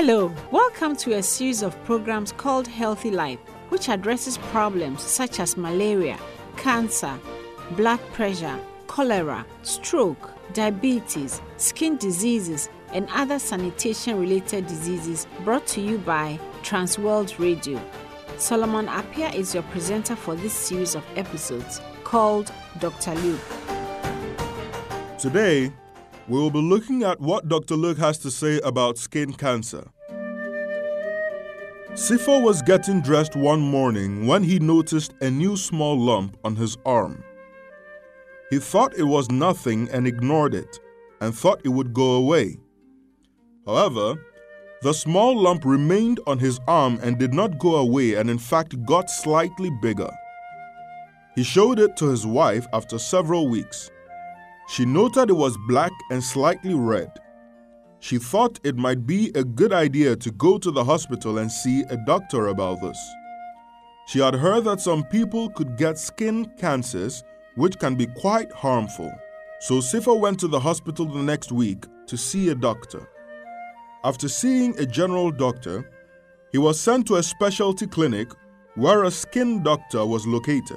Hello, welcome to a series of programs called Healthy Life, which addresses problems such as malaria, cancer, blood pressure, cholera, stroke, diabetes, skin diseases, and other sanitation-related diseases, brought to you by Transworld Radio. Solomon Appiah is your presenter for this series of episodes called Dr. Luke. Today, we will be looking at what Dr. Luke has to say about skin cancer. Sifo was getting dressed one morning when he noticed a new small lump on his arm. He thought it was nothing and ignored it, and thought it would go away. However, the small lump remained on his arm and did not go away, and in fact got slightly bigger. He showed it to his wife after several weeks. She noted it was black and slightly red. She thought it might be a good idea to go to the hospital and see a doctor about this. She had heard that some people could get skin cancers, which can be quite harmful. So Sifo went to the hospital the next week to see a doctor. After seeing a general doctor, he was sent to a specialty clinic where a skin doctor was located.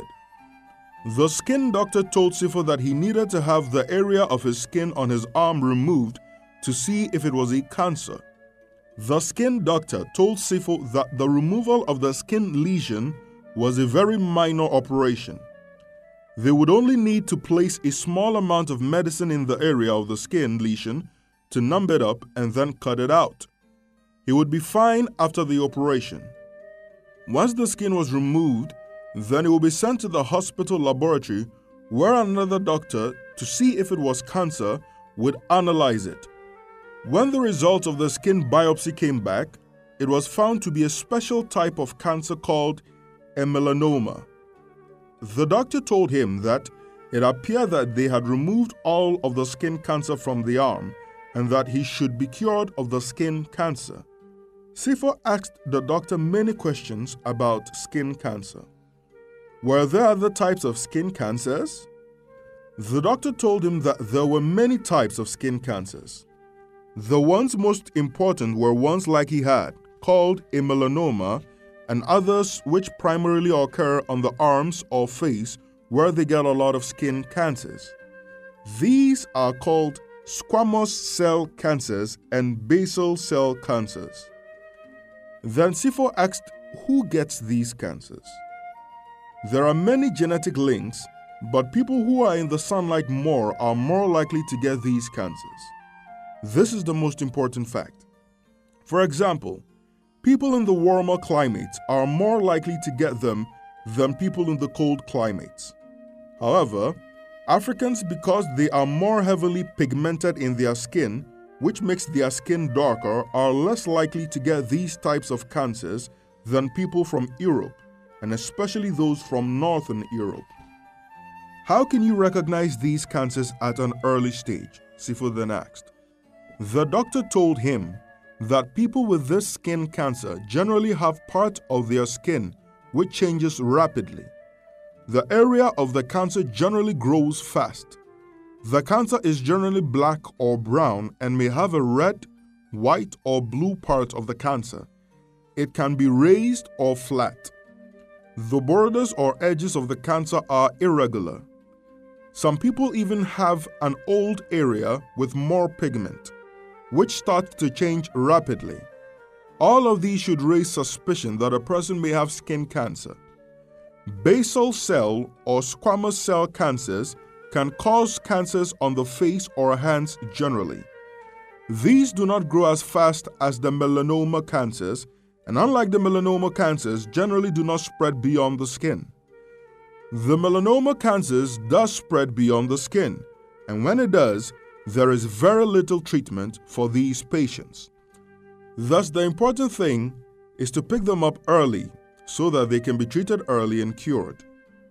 The skin doctor told Sifo that he needed to have the area of his skin on his arm removed to see if it was a cancer. The skin doctor told Sifo that the removal of the skin lesion was a very minor operation. They would only need to place a small amount of medicine in the area of the skin lesion to numb it up and then cut it out. He would be fine after the operation. Once the skin was removed, then it will be sent to the hospital laboratory where another doctor, to see if it was cancer, would analyze it. When the results of the skin biopsy came back, it was found to be a special type of cancer called a melanoma. The doctor told him that it appeared that they had removed all of the skin cancer from the arm and that he should be cured of the skin cancer. Sifo asked the doctor many questions about skin cancer. Were there other types of skin cancers? The doctor told him that there were many types of skin cancers. The ones most important were ones like he had, called a melanoma, and others which primarily occur on the arms or face where they get a lot of skin cancers. These are called squamous cell cancers and basal cell cancers. Then Sifo asked, who gets these cancers? There are many genetic links, but people who are in the sunlight more are more likely to get these cancers. This is the most important fact. For example, people in the warmer climates are more likely to get them than people in the cold climates. However, Africans, because they are more heavily pigmented in their skin, which makes their skin darker, are less likely to get these types of cancers than people from Europe, and especially those from Northern Europe. How can you recognize these cancers at an early stage? Sifo then asked. The doctor told him that people with this skin cancer generally have part of their skin which changes rapidly. The area of the cancer generally grows fast. The cancer is generally black or brown and may have a red, white, or blue part of the cancer. It can be raised or flat. The borders or edges of the cancer are irregular. Some people even have an old area with more pigment, which starts to change rapidly. All of these should raise suspicion that a person may have skin cancer. Basal cell or squamous cell cancers can cause cancers on the face or hands generally. These do not grow as fast as the melanoma cancers, and unlike the melanoma cancers, generally do not spread beyond the skin. The melanoma cancers does spread beyond the skin, and when it does, there is very little treatment for these patients. Thus, the important thing is to pick them up early so that they can be treated early and cured.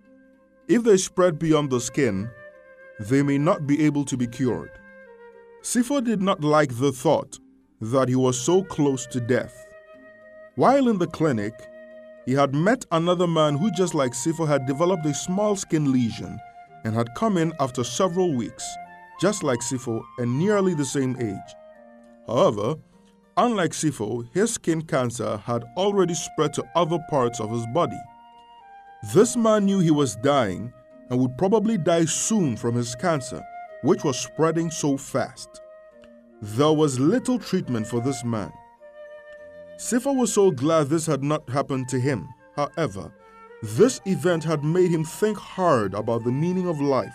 If they spread beyond the skin, they may not be able to be cured. Sifo did not like the thought that he was so close to death. While in the clinic, he had met another man who, just like Sifo, had developed a small skin lesion and had come in after several weeks, just like Sifo and nearly the same age. However, Unlike Sifo, his skin cancer had already spread to other parts of his body. This man knew he was dying and would probably die soon from his cancer, which was spreading so fast. There was little treatment for this man. Sifo was so glad this had not happened to him. However, this event had made him think hard about the meaning of life.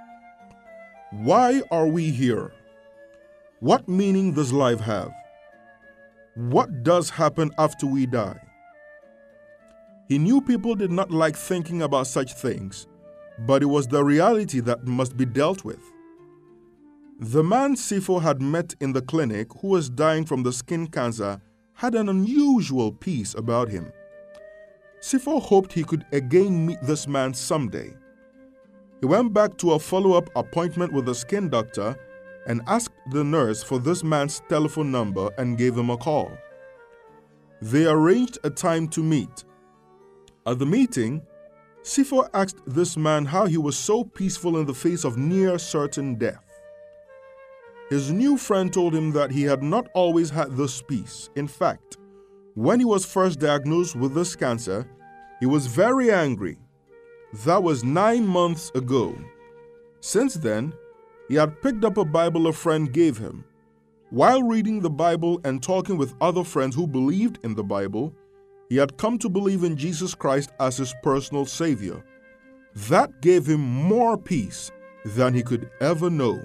Why are we here? What meaning does life have? What does happen after we die? He knew people did not like thinking about such things, but it was the reality that must be dealt with. The man Sifo had met in the clinic, who was dying from the skin cancer, had an unusual peace about him. Sifo hoped he could again meet this man someday. He went back to a follow-up appointment with the skin doctor and asked the nurse for this man's telephone number and gave him a call. They arranged a time to meet. At the meeting, Sifo asked this man how he was so peaceful in the face of near certain death. His new friend told him that he had not always had this peace. In fact, when he was first diagnosed with this cancer, he was very angry. That was 9 months ago. Since then, he had picked up a Bible a friend gave him. While reading the Bible and talking with other friends who believed in the Bible, he had come to believe in Jesus Christ as his personal Savior. That gave him more peace than he could ever know.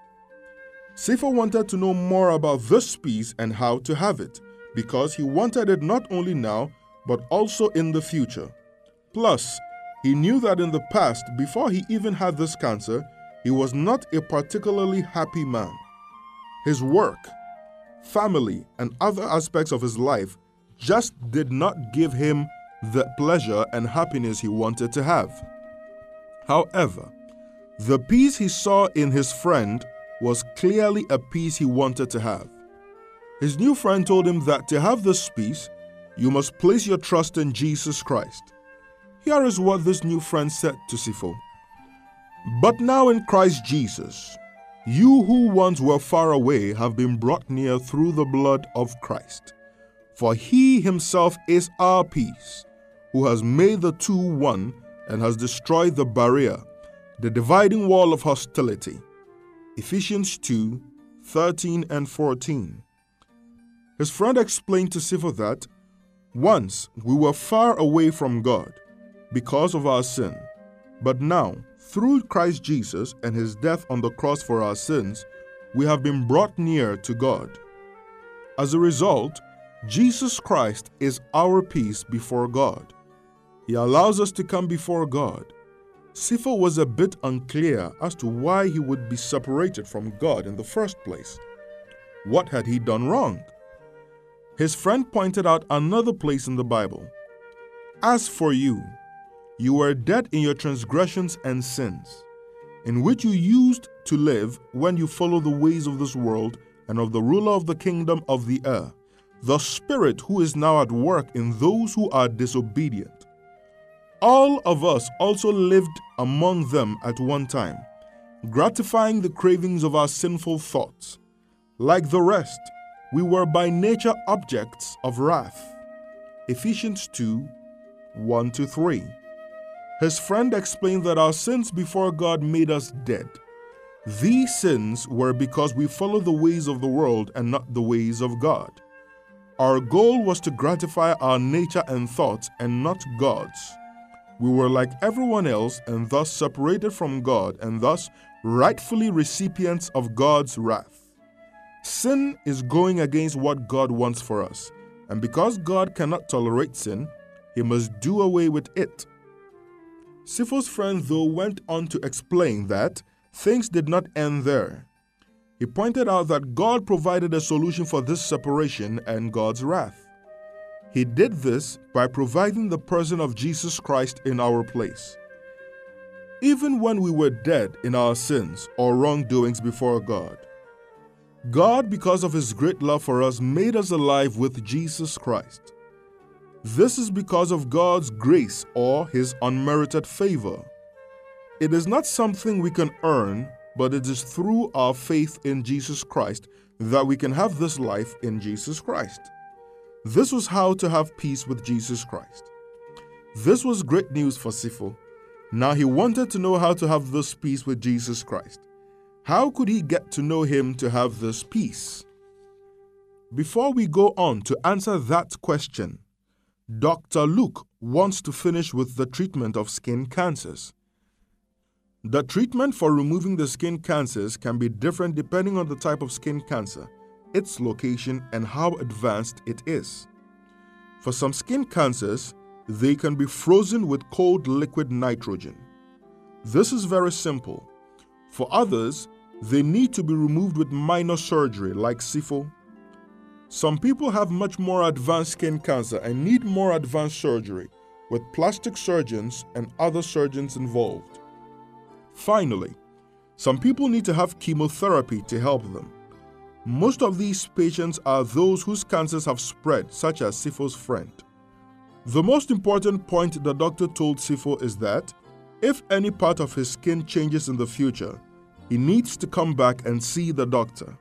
Sifo wanted to know more about this peace and how to have it, because he wanted it not only now, but also in the future. Plus, he knew that in the past, before he even had this cancer, he was not a particularly happy man. His work, family, and other aspects of his life just did not give him the pleasure and happiness he wanted to have. However, the peace he saw in his friend was clearly a peace he wanted to have. His new friend told him that to have this peace, you must place your trust in Jesus Christ. Here is what this new friend said to Sifo. But now in Christ Jesus, you who once were far away have been brought near through the blood of Christ. For he himself is our peace, who has made the two one and has destroyed the barrier, the dividing wall of hostility. Ephesians 2:13 and 14. His friend explained to Sifo that once we were far away from God because of our sin, but now, through Christ Jesus and his death on the cross for our sins, we have been brought near to God. As a result, Jesus Christ is our peace before God. He allows us to come before God. Sifo was a bit unclear as to why he would be separated from God in the first place. What had he done wrong? His friend pointed out another place in the Bible. As for you, you were dead in your transgressions and sins, in which you used to live when you followed the ways of this world and of the ruler of the kingdom of the air, the Spirit who is now at work in those who are disobedient. All of us also lived among them at one time, gratifying the cravings of our sinful thoughts. Like the rest, we were by nature objects of wrath. Ephesians 2:1-3. His friend explained that our sins before God made us dead. These sins were because we followed the ways of the world and not the ways of God. Our goal was to gratify our nature and thoughts and not God's. We were like everyone else and thus separated from God and thus rightfully recipients of God's wrath. Sin is going against what God wants for us, and because God cannot tolerate sin, he must do away with it. Sifo's friend, though, went on to explain that things did not end there. He pointed out that God provided a solution for this separation and God's wrath. He did this by providing the person of Jesus Christ in our place. Even when we were dead in our sins or wrongdoings before God, God, because of his great love for us, made us alive with Jesus Christ. This is because of God's grace or his unmerited favor. It is not something we can earn but it is through our faith in Jesus Christ that we can have this life in Jesus Christ. This was how to have peace with Jesus Christ. This was great news for Sifo. Now he wanted to know how to have this peace with Jesus Christ. How could he get to know him to have this peace? Before we go on to answer that question, Dr. Luke wants to finish with the treatment of skin cancers. The treatment for removing the skin cancers can be different depending on the type of skin cancer, its location, and how advanced it is. For some skin cancers, they can be frozen with cold liquid nitrogen. This is very simple. For others, they need to be removed with minor surgery like Sifo. Some people have much more advanced skin cancer and need more advanced surgery, with plastic surgeons and other surgeons involved. Finally, some people need to have chemotherapy to help them. Most of these patients are those whose cancers have spread, such as Sifo's friend. The most important point the doctor told Sifo is that if any part of his skin changes in the future, he needs to come back and see the doctor.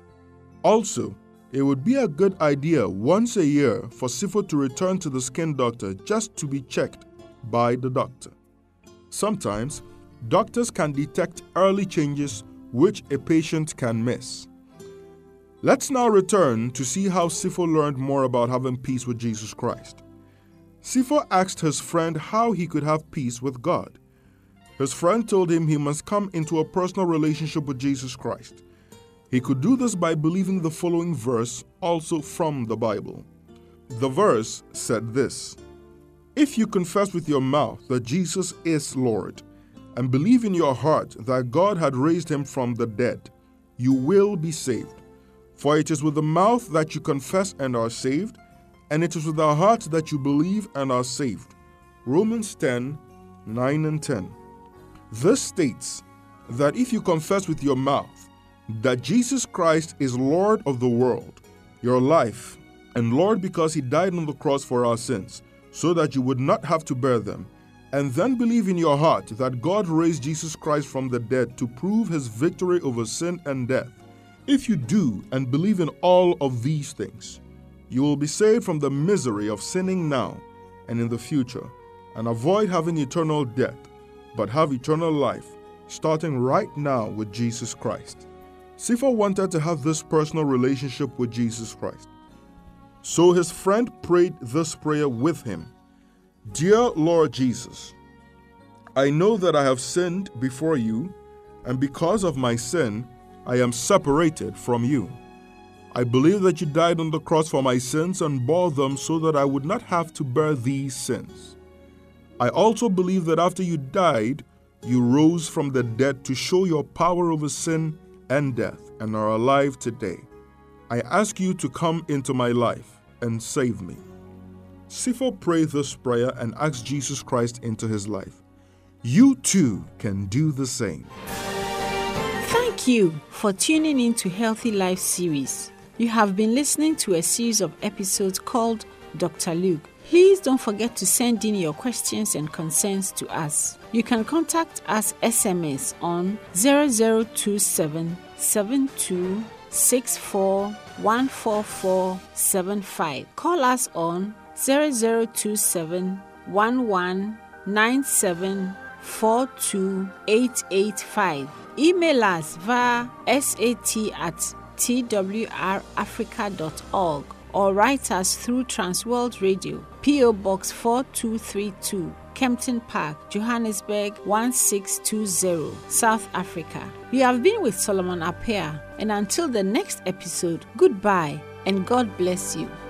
Also, it would be a good idea once a year for Sifo to return to the skin doctor just to be checked by the doctor. Sometimes, doctors can detect early changes which a patient can miss. Let's now return to see how Sifo learned more about having peace with Jesus Christ. Sifo asked his friend how he could have peace with God. His friend told him he must come into a personal relationship with Jesus Christ. He could do this by believing the following verse, also from the Bible. The verse said this: "If you confess with your mouth that Jesus is Lord, and believe in your heart that God had raised him from the dead, you will be saved. For it is with the mouth that you confess and are saved, and it is with the heart that you believe and are saved." Romans 10:9 and 10. This states that if you confess with your mouth that Jesus Christ is Lord of the world, your life, and Lord because he died on the cross for our sins, so that you would not have to bear them, and then believe in your heart that God raised Jesus Christ from the dead to prove his victory over sin and death, if you do and believe in all of these things, you will be saved from the misery of sinning now and in the future, and avoid having eternal death, but have eternal life, starting right now with Jesus Christ. Sifo wanted to have this personal relationship with Jesus Christ. So his friend prayed this prayer with him. "Dear Lord Jesus, I know that I have sinned before you, and because of my sin, I am separated from you. I believe that you died on the cross for my sins and bore them so that I would not have to bear these sins. I also believe that after you died, you rose from the dead to show your power over sin and death and are alive today. I ask you to come into my life and save me." Sifo prayed this prayer and asked Jesus Christ into his life. You too can do the same. Thank you for tuning in to Healthy Life series. You have been listening to a series of episodes called Dr. Luke. Please don't forget to send in your questions and concerns to us. You can contact us SMS on 0027 7264 14475. Call us on 0027 1197 42885. Email us via sat@twrafrica.org or write us through Transworld Radio, P.O. Box 4232, Kempton Park, Johannesburg 1620, South Africa. We have been with Solomon Appiah, and until the next episode, goodbye and God bless you.